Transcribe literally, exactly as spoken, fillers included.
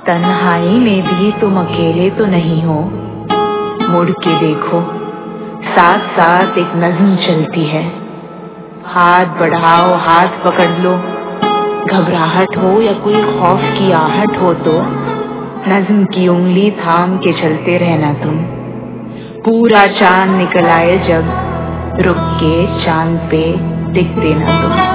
तन्हाई में भी तुम अकेले तो नहीं हो। मुड़ के देखो, साथ साथ एक नज़्म चलती है। हाथ बढ़ाओ, हाथ पकड़ लो। घबराहट हो या कोई खौफ की आहट हो तो नज़्म की उंगली थाम के चलते रहना तुम। पूरा चांद निकल आए जब रुक के चांद पे टिक देना तुम।